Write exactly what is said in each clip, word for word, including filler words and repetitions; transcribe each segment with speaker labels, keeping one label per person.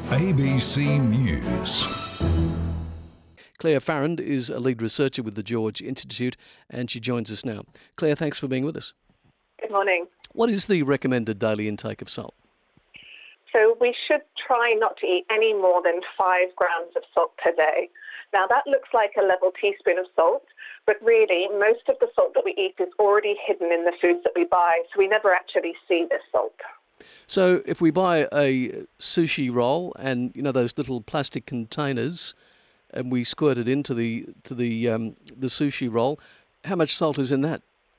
Speaker 1: A B C News.
Speaker 2: Claire Farrand is a lead researcher with the George Institute, and she joins us now. Claire, thanks for being with us.
Speaker 3: Good morning.
Speaker 2: What is the recommended daily intake of salt?
Speaker 3: So we should try not to eat any more than five grams of salt per day. Now that looks like a level teaspoon of salt, but really most of the salt that we eat is already hidden in the foods that we buy, so we never actually see this salt.
Speaker 2: So if we buy a sushi roll and, you know, those little plastic containers, and we squirt it into the to the um, the sushi roll, how much salt is in that?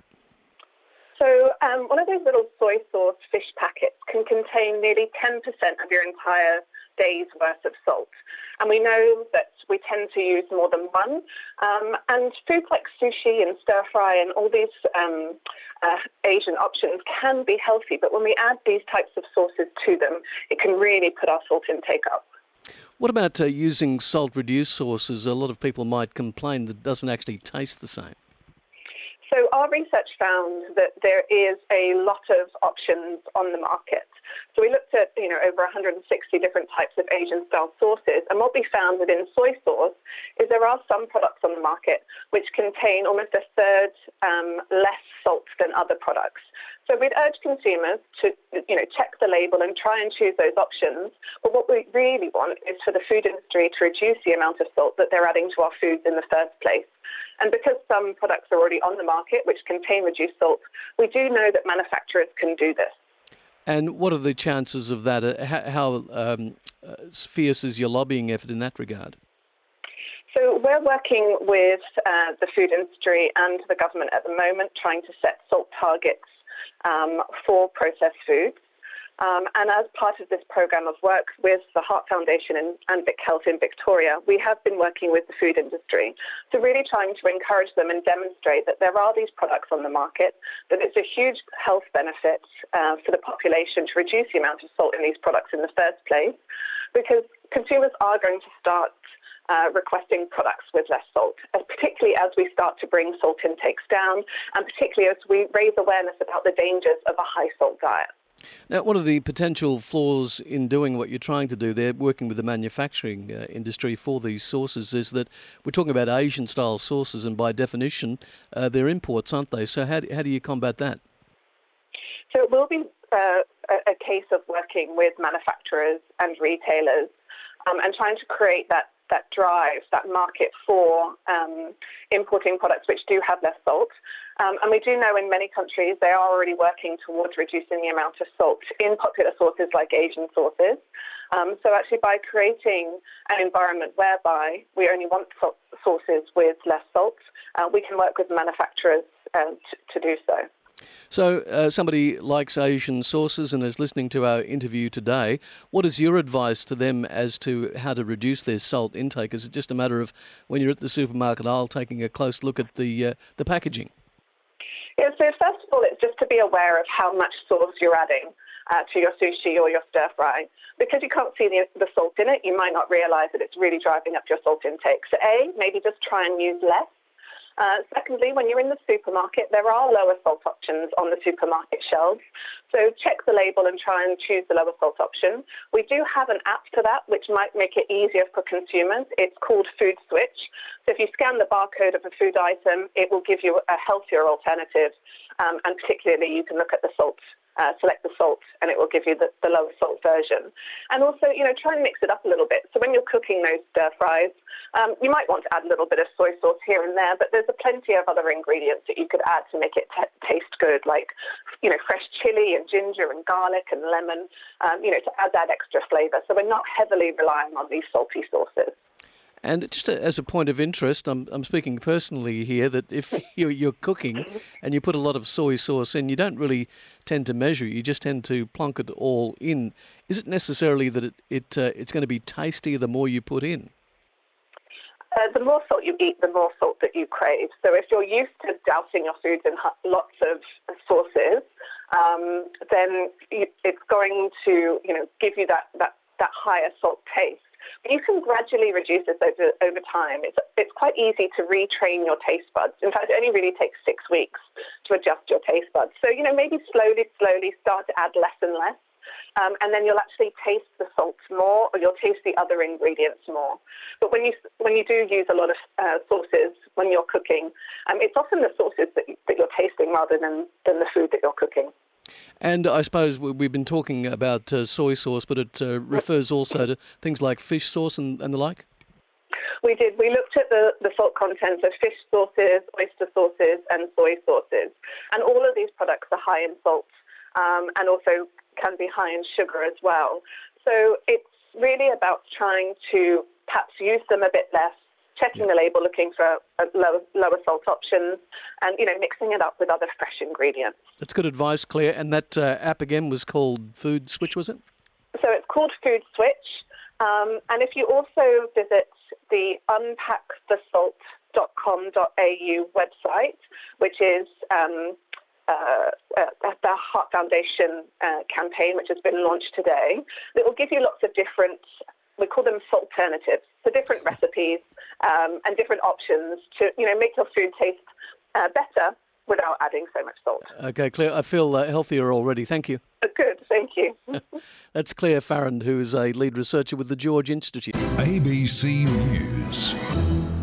Speaker 3: So um, one of those little soy sauce fish packets can contain nearly ten percent of your entire day's worth of salt. And we know that we tend to use more than one. Um, and foods like sushi and stir fry and all these um, uh, Asian options can be healthy, but when we add these types of sauces to them, it can really put our salt intake up.
Speaker 2: What about uh, using salt-reduced sauces? A lot of people might complain that it doesn't actually taste the same.
Speaker 3: So our research found that there is a lot of options on the market. So we looked at, you know, over one hundred sixty different types of Asian-style sauces, and what we found within soy sauce is there are some products on the market which contain almost a third um, less salt than other products. So we'd urge consumers to, you know, check the label and try and choose those options. But what we really want is for the food industry to reduce the amount of salt that they're adding to our foods in the first place. And because some products are already on the market which contain reduced salt, we do know that manufacturers can do this.
Speaker 2: And what are the chances of that? Uh, How, how um, uh, fierce is your lobbying effort in that regard?
Speaker 3: So we're working with uh, the food industry and the government at the moment, trying to set salt targets um, for processed foods. Um, and as part of this program of work with the Heart Foundation and, and Vic Health in Victoria, we have been working with the food industry. So really trying to encourage them and demonstrate that there are these products on the market, that it's a huge health benefit uh, for the population to reduce the amount of salt in these products in the first place, because consumers are going to start Uh, requesting products with less salt, uh, particularly as we start to bring salt intakes down, and particularly as we raise awareness about the dangers of a high salt diet.
Speaker 2: Now, what are the potential flaws in doing what you're trying to do there, working with the manufacturing uh, industry for these sauces, is that we're talking about Asian-style sauces, and by definition, uh, they're imports, aren't they? So how do, how do you combat that?
Speaker 3: So it will be uh, a, a case of working with manufacturers and retailers um, and trying to create that that drive, that market for um, importing products which do have less salt. Um, and we do know in many countries they are already working towards reducing the amount of salt in popular sauces like Asian sauces. Um, so actually by creating an environment whereby we only want salt sauces with less salt, uh, we can work with manufacturers uh, t- to do so.
Speaker 2: So uh, somebody likes Asian sauces and is listening to our interview today. What is your advice to them as to how to reduce their salt intake? Is it just a matter of when you're at the supermarket aisle taking a close look at the uh, the packaging?
Speaker 3: Yeah, so first of all, it's just to be aware of how much sauce you're adding uh, to your sushi or your stir fry. Because you can't see the, the salt in it, you might not realise that it's really driving up your salt intake. So A, maybe just try and use less. Uh, secondly, when you're in the supermarket, there are lower salt options on the supermarket shelves. So check the label and try and choose the lower salt option. We do have an app for that, which might make it easier for consumers. It's called Food Switch. So if you scan the barcode of a food item, it will give you a healthier alternative. Um, and particularly, you can look at the salt. Uh, select the salt and it will give you the, the lower salt version. And also, you know, try and mix it up a little bit. So when you're cooking those stir fries, um, you might want to add a little bit of soy sauce here and there, but there's a plenty of other ingredients that you could add to make it t- taste good, like, you know, fresh chili and ginger and garlic and lemon, um, you know, to add that extra flavour. So we're not heavily relying on these salty sauces.
Speaker 2: And just as a point of interest, I'm I'm speaking personally here, that if you're, you're cooking and you put a lot of soy sauce in, you don't really tend to measure, you just tend to plonk it all in. Is it necessarily that it, it uh, it's going to be tastier the more you put in?
Speaker 3: Uh, the more salt you eat, the more salt that you crave. So if you're used to dousing your foods in lots of sauces, um, then it's going to, you know, give you that, that, that higher salt taste. But you can gradually reduce this over, over time. It's, it's quite easy to retrain your taste buds. In fact, it only really takes six weeks to adjust your taste buds. So, you know, maybe slowly, slowly start to add less and less. Um, and then you'll actually taste the salt more, or you'll taste the other ingredients more. But when you when you do use a lot of uh, sauces when you're cooking, um, it's often the sauces that, you, that you're tasting rather than, than the food that you're cooking.
Speaker 2: And I suppose we- we've been talking about uh, soy sauce, but it uh, refers also to things like fish sauce and, and the like?
Speaker 3: We did. We looked at the, the salt content of fish sauces, oyster sauces, and soy sauces. And all of these products are high in salt um, and also can be high in sugar as well. So it's really about trying to perhaps use them a bit less, checking
Speaker 2: Yeah.
Speaker 3: the label, looking for uh, lower, lower salt options, and, you know, mixing it up with other fresh ingredients.
Speaker 2: That's good advice, Claire. And that uh, app again was called Food Switch, was it?
Speaker 3: So it's called Food Switch. Um, and if you also visit the unpack the salt dot com dot a u website, which is um, uh, uh, the Heart Foundation uh, campaign, which has been launched today, it will give you lots of different, we call them salt alternatives, so different recipes um, and different options to, you know, make your food taste uh, better without adding so much salt.
Speaker 2: Okay, Claire, I feel uh, healthier already. Thank you.
Speaker 3: Good, thank you.
Speaker 2: That's Claire Farrand, who is a lead researcher with the George Institute.
Speaker 1: A B C News.